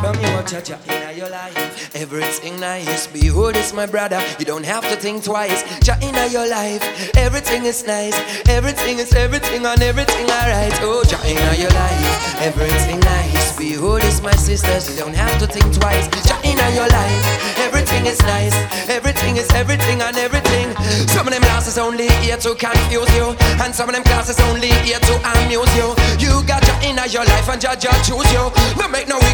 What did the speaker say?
From you have Jah in your life, everything nice. Behold, it's my brother. You don't have to think twice. Jah in your life, everything is nice. Everything is everything and everything alright. Oh, Jah in your life, everything nice. Behold, it's my sisters. You don't have to think twice. Jah in your life, everything is nice. Everything is everything and everything. Some of them classes only here to confuse you, and some of them classes only here to amuse you. You got Jah in your life and Jah choose you. No make no